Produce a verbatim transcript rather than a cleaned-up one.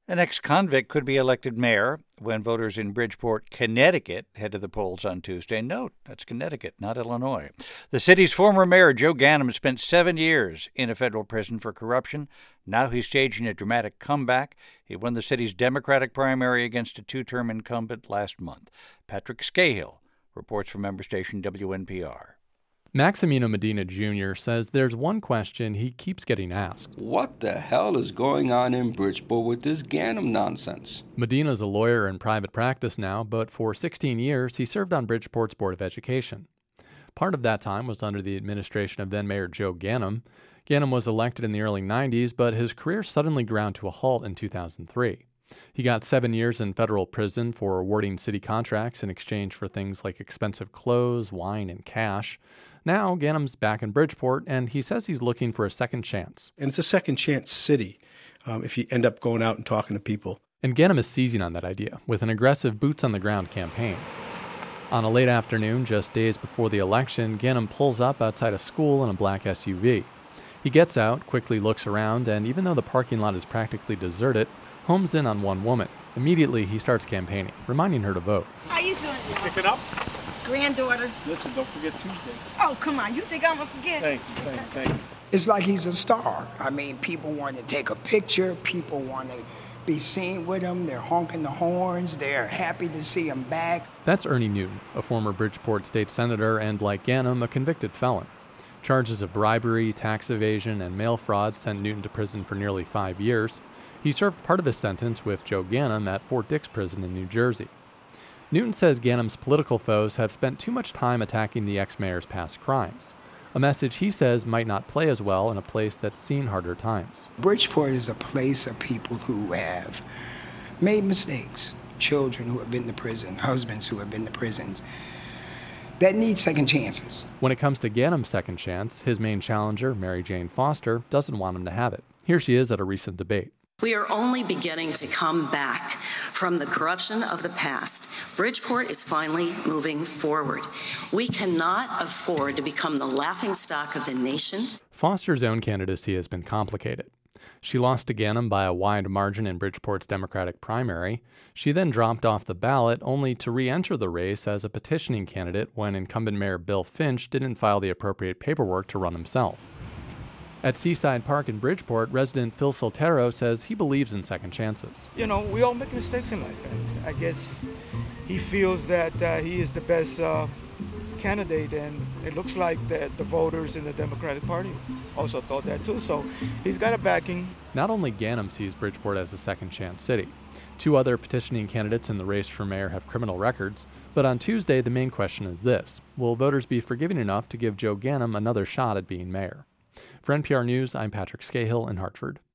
An ex-convict could be elected mayor when voters in Bridgeport, Connecticut, head to the polls on Tuesday. Note, that's Connecticut, not Illinois. The city's former mayor, Joe Ganim, spent seven years in a federal prison for corruption. Now he's staging a dramatic comeback. He won the city's Democratic primary against a two-term incumbent last month. Patrick Scahill reports from member station W N P R. Maximino Medina Junior says there's one question he keeps getting asked. What the hell is going on in Bridgeport with this Ganim nonsense? Medina's a lawyer in private practice now, but for sixteen years he served on Bridgeport's Board of Education. Part of that time was under the administration of then-Mayor Joe Ganim. Ganim was elected in the early nineties, but his career suddenly ground to a halt in two thousand three. He got seven years in federal prison for awarding city contracts in exchange for things like expensive clothes, wine, and cash. Now, Ganim's back in Bridgeport, and he says he's looking for a second chance. And it's a second chance city um, if you end up going out and talking to people. And Ganim is seizing on that idea with an aggressive boots-on-the-ground campaign. On a late afternoon, just days before the election, Ganim pulls up outside a school in a black S U V. He gets out, quickly looks around, and even though the parking lot is practically deserted, homes in on one woman. Immediately, he starts campaigning, reminding her to vote. How you doing? Pick it up. Granddaughter. Listen, don't forget Tuesday. Oh, come on. You think I'm going to forget? Thank you, thank you, thank you. It's like he's a star. I mean, people want to take a picture. People want to be seen with him. They're honking the horns. They're happy to see him back. That's Ernie Newton, a former Bridgeport state senator and, like Ganim, a convicted felon. Charges of bribery, tax evasion, and mail fraud sent Newton to prison for nearly five years. He served part of his sentence with Joe Ganim at Fort Dix Prison in New Jersey. Newton says Ganim's political foes have spent too much time attacking the ex-mayor's past crimes, a message he says might not play as well in a place that's seen harder times. Bridgeport is a place of people who have made mistakes, children who have been to prison, husbands who have been to prisons, that need second chances. When it comes to Ganim's second chance, his main challenger, Mary Jane Foster, doesn't want him to have it. Here she is at a recent debate. We are only beginning to come back from the corruption of the past. Bridgeport is finally moving forward. We cannot afford to become the laughingstock of the nation. Foster's own candidacy has been complicated. She lost to Ganim by a wide margin in Bridgeport's Democratic primary. She then dropped off the ballot, only to re-enter the race as a petitioning candidate when incumbent Mayor Bill Finch didn't file the appropriate paperwork to run himself. At Seaside Park in Bridgeport, resident Phil Soltero says he believes in second chances. You know, we all make mistakes in life, and I guess he feels that uh, he is the best uh, candidate, and it looks like that the voters in the Democratic Party also thought that too, so he's got a backing. Not only Ganim sees Bridgeport as a second chance city. Two other petitioning candidates in the race for mayor have criminal records, but on Tuesday the main question is this: will voters be forgiving enough to give Joe Ganim another shot at being mayor? For N P R News, I'm Patrick Scahill in Hartford.